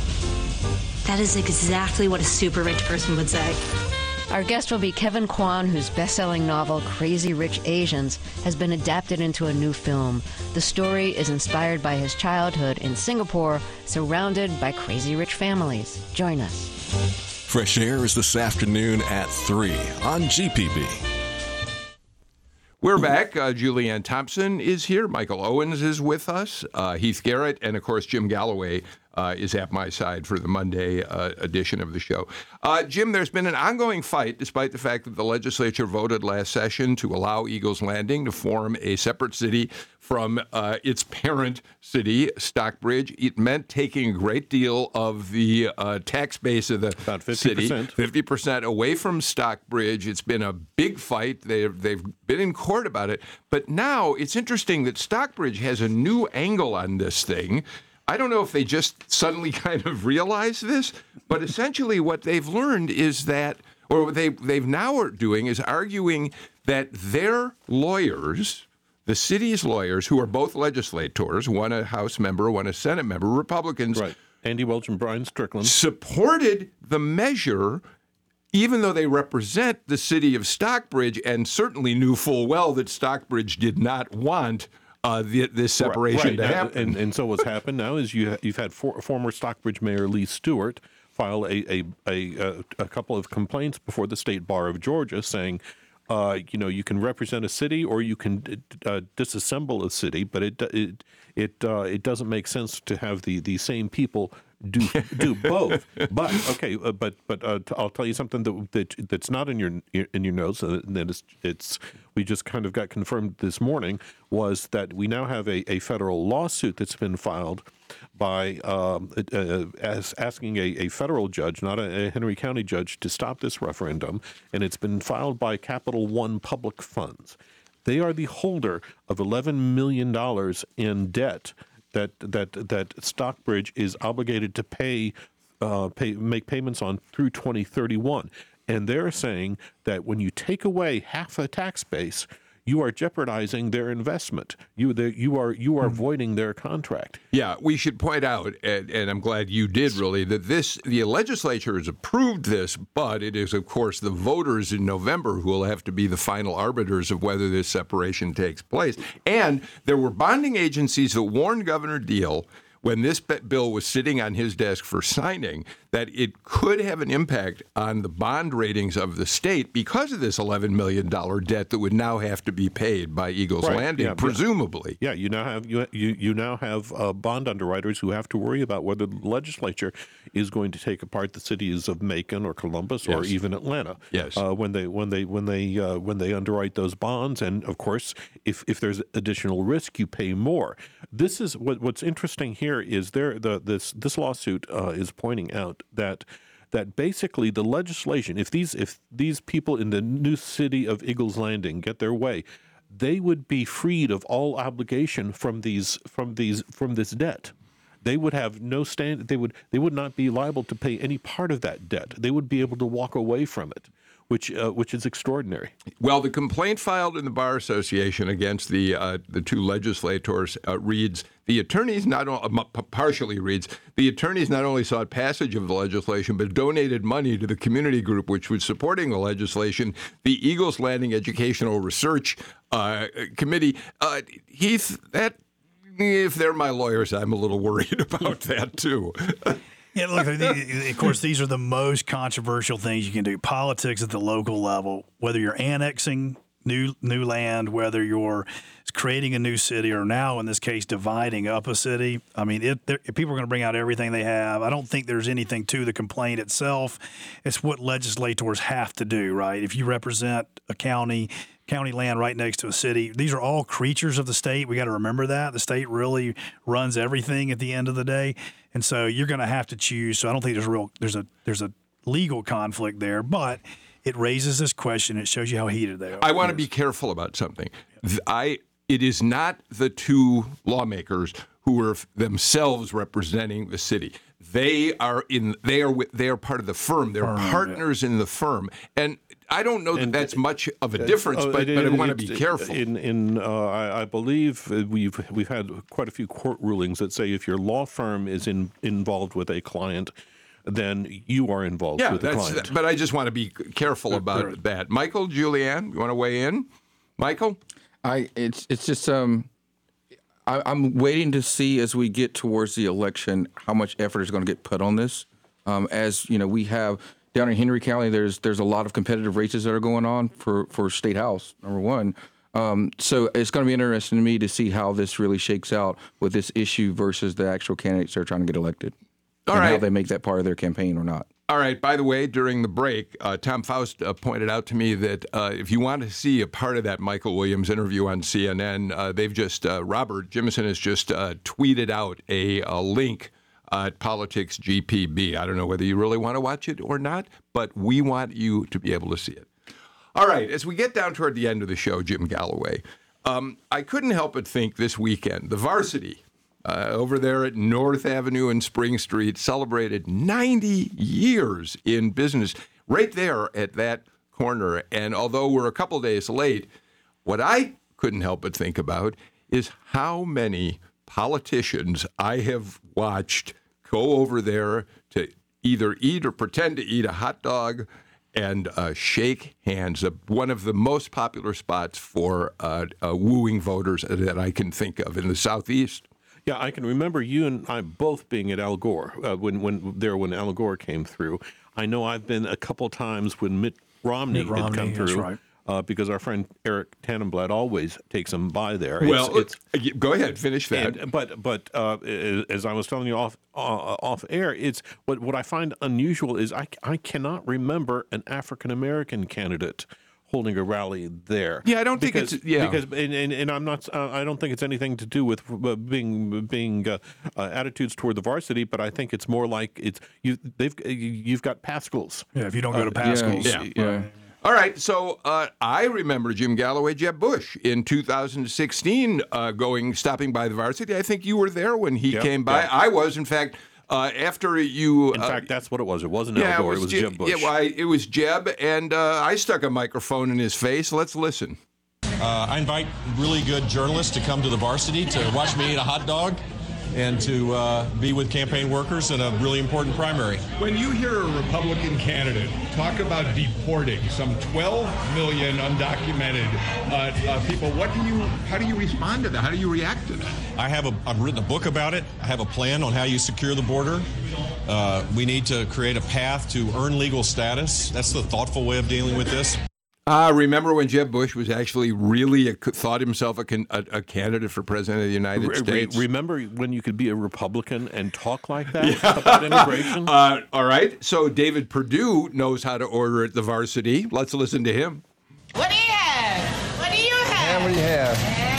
That is exactly what a super rich person would say. Our guest will be Kevin Kwan, whose best-selling novel, Crazy Rich Asians, has been adapted into a new film. The story is inspired by his childhood in Singapore, surrounded by crazy rich families. Join us. Fresh Air is this afternoon at three on G P B. We're back. Uh, Julianne Thompson is here. Michael Owens is with us. Uh, Heath Garrett, and of course, Jim Galloway uh, is at my side for the Monday uh, edition of the show. Uh, Jim, there's been an ongoing fight, despite the fact that the legislature voted last session to allow Eagles Landing to form a separate city from uh, its parent city, Stockbridge. It meant taking a great deal of the uh, tax base of the About fifty percent. city, fifty percent away from Stockbridge. It's been a big fight. They've, they've been in court about it. But now it's interesting that Stockbridge has a new angle on this thing. I don't know if they just suddenly kind of realized this, but essentially what they've learned is that, or what they, they've now are doing is arguing that their lawyers, the city's lawyers, who are both legislators, one a House member, one a Senate member, Republicans, right. Andy Welch and Brian Strickland, supported the measure, even though they represent the city of Stockbridge and certainly knew full well that Stockbridge did not want uh, the, this separation right, to right. happen. And, and so what's happened now is you, you've had for, former Stockbridge Mayor Lee Stewart file a, a, a, a couple of complaints before the State Bar of Georgia saying, Uh, you know, you can represent a city or you can uh, disassemble a city, but it it it uh, it doesn't make sense to have the, the same people do do both. But okay, uh, but but uh, t- I'll tell you something that, that that's not in your in your notes. Uh, that it's, it's we just kind of got confirmed this morning was that we now have a, a federal lawsuit that's been filed by um, uh, as asking a, a federal judge, not a, a Henry County judge, to stop this referendum, and it's been filed by Capital One Public Funds. They are the holder of eleven million dollars in debt that that that Stockbridge is obligated to pay, uh, pay make payments on through twenty thirty-one, and they're saying that when you take away half a tax base, you are jeopardizing their investment. You the, you are you are voiding their contract. Yeah, we should point out, and, and I'm glad you did really, that this the legislature has approved this, but it is, of course, the voters in November who will have to be the final arbiters of whether this separation takes place. And there were bonding agencies that warned Governor Deal when this bill was sitting on his desk for signing, that it could have an impact on the bond ratings of the state because of this eleven million dollars debt that would now have to be paid by Eagles Right. Landing, Yeah, presumably. Yeah, you now have you you, you now have uh, bond underwriters who have to worry about whether the legislature is going to take apart the cities of Macon or Columbus or Yes. even Atlanta. Yes. Uh, when they when they when they uh, when they underwrite those bonds, and of course, if if there's additional risk, you pay more. This is what what's interesting here is there the this this lawsuit uh, is pointing out that. that basically the legislation, if these if these people in the new city of Eagles Landing get their way, they would be freed of all obligation from these from these from this debt. They would have no stand. They would they would not be liable to pay any part of that debt. They would be able to walk away from it, which uh, which is extraordinary. Well, the complaint filed in the Bar Association against the uh, the two legislators uh, reads, the attorneys not only, partially reads, the attorneys not only sought passage of the legislation, but donated money to the community group which was supporting the legislation, the Eagles Landing Educational Research uh, Committee. Uh, Heath, that if they're my lawyers, I'm a little worried about that too. Yeah, look, of course, these are the most controversial things you can do. Politics at the local level, whether you're annexing new new land, whether you're creating a new city, or now in this case dividing up a city. I mean, it, if people are going to bring out everything they have, I don't think there's anything to the complaint itself. It's what legislators have to do, right? If you represent a county, county land right next to a city, these are all creatures of the state. We got to remember that the state really runs everything at the end of the day, and so you're going to have to choose. So I don't think there's a real there's a there's a legal conflict there, but it raises this question. It shows you how heated they are. I want to be careful about something. I it is not the two lawmakers who are themselves representing the city. They are in. They are. They are part of the firm. They're firm, partners yeah. in the firm, and I don't know that and that's much of a difference. Uh, but, it, but I want to be careful. In, in uh, I, I believe we've we've had quite a few court rulings that say if your law firm is in, involved with a client, then you are involved yeah, with the that's, client. But I just want to be careful about right. that. Michael, Julianne, you want to weigh in? Michael, I it's it's just um. I, I'm waiting to see as we get towards the election how much effort is going to get put on this. Um, as you know, we have down in Henry County, there's there's a lot of competitive races that are going on for, for state house, number one. Um, so it's going to be interesting to me to see how this really shakes out with this issue versus the actual candidates that are trying to get elected. All and right. how they make that part of their campaign or not. All right. By the way, during the break, uh, Tom Faust uh, pointed out to me that uh, if you want to see a part of that Michael Williams interview on C N N, uh, they've just uh, Robert Jimison has just uh, tweeted out a, a link uh, at Politics G P B. I don't know whether you really want to watch it or not, but we want you to be able to see it. All right. As we get down toward the end of the show, Jim Galloway, um, I couldn't help but think this weekend, the Varsity. Uh, over there at North Avenue and Spring Street, celebrated ninety years in business right there at that corner. And although we're a couple days late, what I couldn't help but think about is how many politicians I have watched go over there to either eat or pretend to eat a hot dog and uh, shake hands. Uh, one of the most popular spots for uh, uh, wooing voters that I can think of in the Southeast. Yeah, I can remember you and I both being at Al Gore uh, when when there when Al Gore came through. I know I've been a couple times when Mitt Romney, Mitt Romney had come through. That's right. Uh, because our friend Eric Tannenblatt always takes them by there. Well, it's, it's, go ahead, finish that. And, but but uh, as I was telling you off uh, off air, it's what what I find unusual is I I cannot remember an African American candidate holding a rally there. Yeah, I don't because, think it's yeah. Because and, and, and I'm not. Uh, I don't think it's anything to do with uh, being being uh, uh, attitudes toward the Varsity, but I think it's more like it's you. They've you've got Pascals. Yeah, if you don't go to Pascals. Uh, yeah. yeah. yeah. All right, so uh, I remember Jim Galloway, Jeb Bush in two thousand sixteen uh, going stopping by the Varsity. I think you were there when he yep, came by. yeah. I was, in fact. Uh, after you, in uh, fact, that's what it was. It wasn't yeah, Al Gore. It was, it was Je- Jeb Bush. Yeah, well, I, it was Jeb, and uh, I stuck a microphone in his face. Let's listen. Uh, I invite really good journalists to come to the Varsity to watch me eat a hot dog and to uh, be with campaign workers in a really important primary. When you hear a Republican candidate talk about deporting some twelve million undocumented uh, uh, people, what do you? How do you respond to that? How do you react to that? I have a. I've written a book about it. I have a plan on how you secure the border. Uh, we need to create a path to earn legal status. That's the thoughtful way of dealing with this. Uh, remember when Jeb Bush was actually really a, thought himself a, a, a candidate for president of the United re- States? Re- remember when you could be a Republican and talk like that yeah. about immigration? Uh, all right. So David Perdue knows how to order at the Varsity. Let's listen to him. What do you have? What do you have? And what do you have?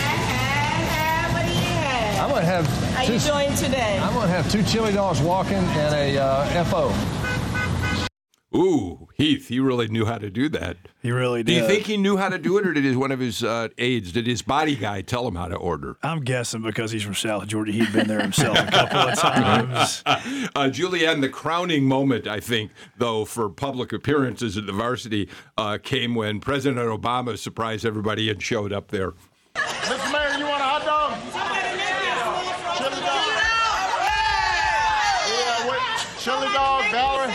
Uh, what do you have? I'm going to have... How two, you doing today? I'm going to have two chili dogs walking and a uh, F O. Ooh, Heath, he really knew how to do that. He really did. Do you think he knew how to do it, or did his, one of his uh, aides, did his body guy tell him how to order? I'm guessing because he's from South Georgia, he'd been there himself a couple of times. uh, Julianne, the crowning moment, I think, though, for public appearances at the Varsity uh, came when President Obama surprised everybody and showed up there. Mister Mayor, you want a hot dog? Chili dog. Yeah, wait. Chili dog, Valerie.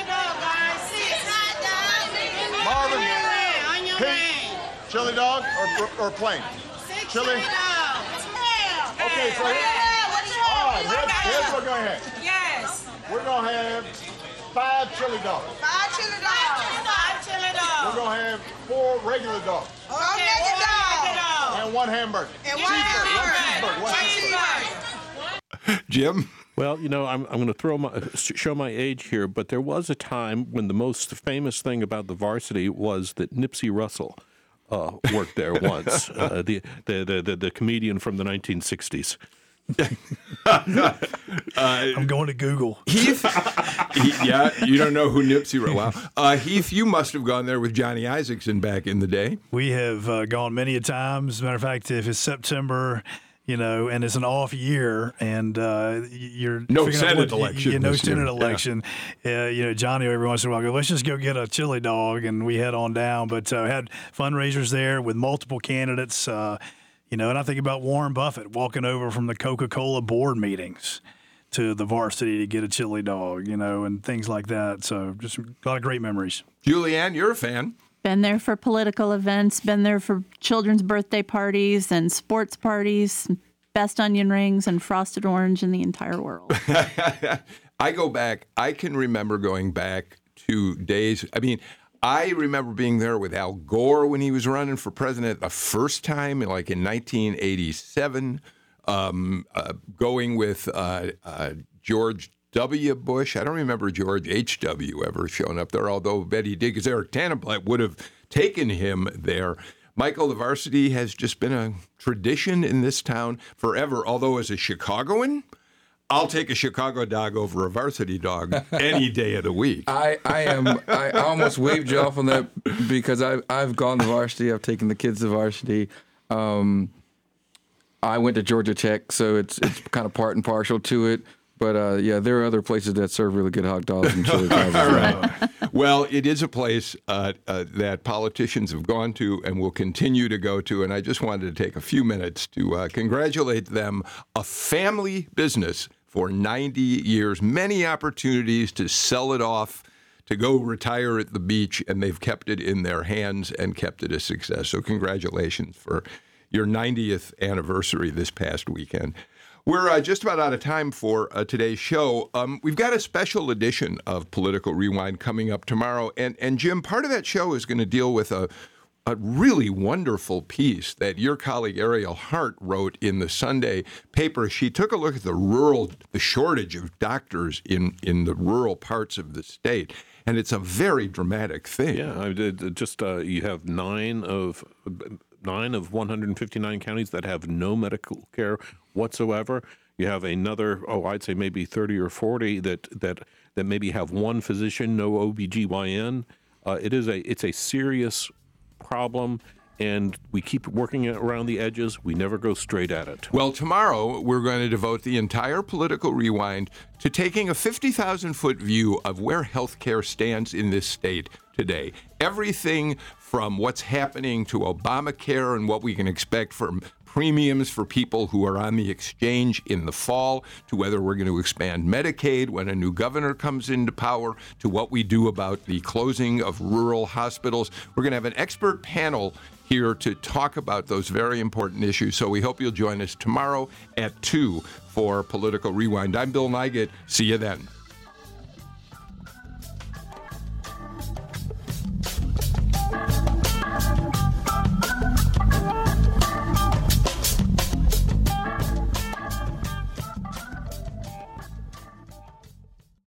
Marvin, Pete, chili dog or, or, or plain? Six chili? chili dogs. Okay, so here, all right, here's, here's what we're going to have. Yes. We're going to have five chili dogs. Five chili dogs. Five chili dogs. We're going to have four regular dogs. Four regular dogs. And one hamburger. And one hamburger. One cheeseburger. One cheeseburger. Jim? Well, you know, I'm, I'm going to throw my show my age here, but there was a time when the most famous thing about the varsity was that Nipsey Russell uh, worked there once, uh, the, the, the, the, the comedian from the nineteen sixties. uh, I'm going to Google. Heath, he, yeah, you don't know who Nipsey Russell. Wow. Uh, Heath, you must have gone there with Johnny Isaacson back in the day. We have uh, gone many a times. As a matter of fact, if it's September, you know, and it's an off year, and uh, you're no figuring out Senate what- election you know, this year. Senate election. Uh, you know, Johnny every once in a while go, let's just go get a chili dog, and we head on down. But uh, had fundraisers there with multiple candidates. Uh, you know, and I think about Warren Buffett walking over from the Coca-Cola board meetings to the varsity to get a chili dog, you know, and things like that. So just a lot of great memories. Julianne, you're a fan. Been there for political events, been there for children's birthday parties and sports parties, best onion rings and frosted orange in the entire world. I go back, I can remember going back to days, I mean, I remember being there with Al Gore when he was running for president the first time, like in nineteen eighty-seven, um, uh, going with uh, uh, George W. Bush. I don't remember George H W ever showing up there, although Betty did, because Eric Tannenblatt would have taken him there. Michael, the varsity has just been a tradition in this town forever, although as a Chicagoan, I'll take a Chicago dog over a varsity dog any day of the week. I, I am. I almost waved you off on that because I've I've gone to varsity. I've taken the kids to varsity. Um, I went to Georgia Tech, so it's it's kind of part and partial to it. But uh, yeah, there are other places that serve really good hot dogs and chili dogs. All right. Well, it is a place uh, uh, that politicians have gone to and will continue to go to. And I just wanted to take a few minutes to uh, congratulate them, a family business for ninety years, many opportunities to sell it off, to go retire at the beach, and they've kept it in their hands and kept it a success. So congratulations for your ninetieth anniversary this past weekend. We're uh, just about out of time for uh, today's show. Um, we've got a special edition of Political Rewind coming up tomorrow. And, and Jim, part of that show is going to deal with a, a really wonderful piece that your colleague Ariel Hart wrote in the Sunday paper. She took a look at the rural, the shortage of doctors in, in the rural parts of the state. And it's a very dramatic thing. Yeah, I did just uh, you have nine of nine of one hundred fifty-nine counties that have no medical care whatsoever. You have another, oh, I'd say maybe thirty or forty that that that maybe have one physician, no O B G Y N. Uh, it is a it's a serious problem, and we keep working it around the edges. We never go straight at it. Well, tomorrow we're going to devote the entire Political Rewind to taking a fifty thousand foot view of where healthcare stands in this state today. Everything from what's happening to Obamacare and what we can expect from premiums for people who are on the exchange in the fall, to whether we're going to expand Medicaid when a new governor comes into power, to what we do about the closing of rural hospitals. We're going to have an expert panel here to talk about those very important issues. So we hope you'll join us tomorrow at two for Political Rewind. I'm Bill Nygut. See you then.